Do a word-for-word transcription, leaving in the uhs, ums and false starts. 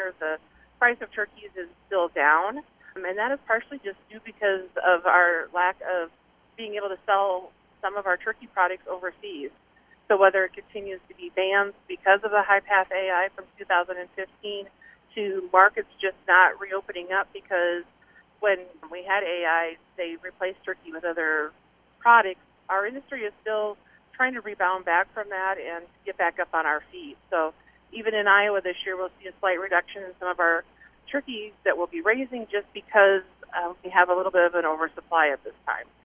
year, the price of turkeys is still down, um, and that is partially just due because of our lack of being able to sell some of our turkey products overseas. So whether it continues to be bans because of the HiPath A I from two thousand fifteen to markets just not reopening up because when we had A I, they replaced turkey with other products. Our industry is still trying to rebound back from that and get back up on our feet. So even in Iowa this year, we'll see a slight reduction in some of our turkeys that we'll be raising just because uh, we have a little bit of an oversupply at this time.